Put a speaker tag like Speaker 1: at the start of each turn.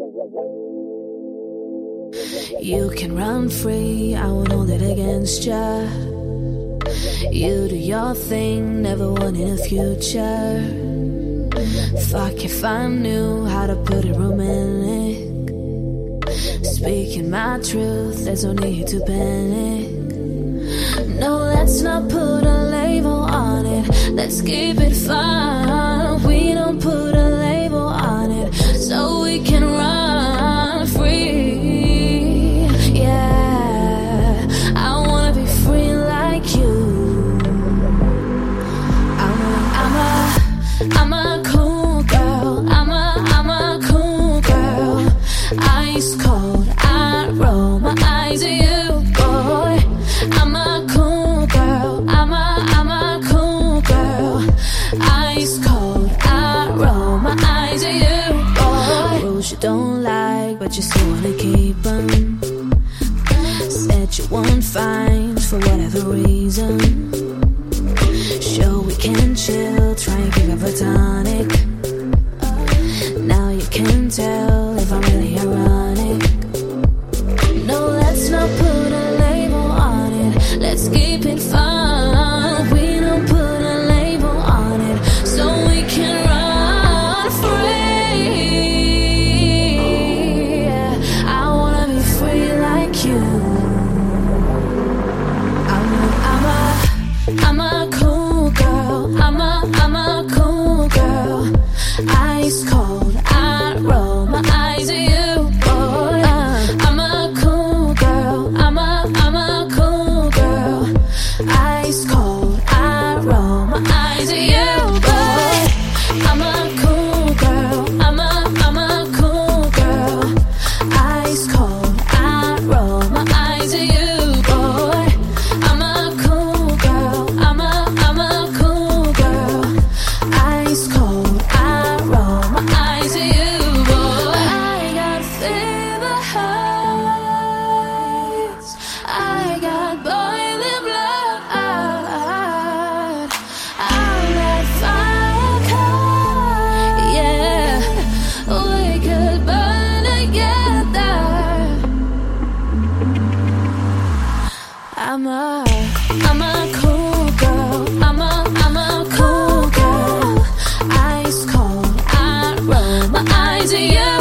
Speaker 1: You can run free, I won't hold it against ya. You do your thing, never wanting a future. Fuck if I knew how to put it romantic. Speaking my truth, there's no need to panic. No, let's not put a label on it. Let's keep it fun. We don't put a label on it, so we can run free. Yeah, I wanna be free like you. I'm a cool girl. I'm a cool girl. Ice cold, I roll my eyes at you, boy. I'm a cool girl. I'm a cool girl. Ice cold, I roll my eyes at you, boy. Rules you don't like, but you still wanna keep them. Said you won't find for whatever reason. Sure we can chill, try and give up a tonic. Now you can tell if I'm really ironic. No, let's not put a label on it. Let's keep it fun. We don't put a label on it, so we can run free. Yeah, I wanna be free like you. I'm a cool girl. I'm a cool girl. Ice cold, I roll my eyes at you, boy. I'm a cool girl. I'm a cool girl. Ice cold, I roll my eyes at you, boy. I'm a cool girl. I'm a cool girl. Ice cold, I roll my eyes at you, boy. I'm a cool girl. I'm a cool girl. Ice cold, I roll my eyes at you, boy. I got fever hearts. I got boiling blood. I'm that fire car. Yeah, we could burn together. I'm a cool girl. I'm a cool girl. Ice cold, I roll my eyes at you.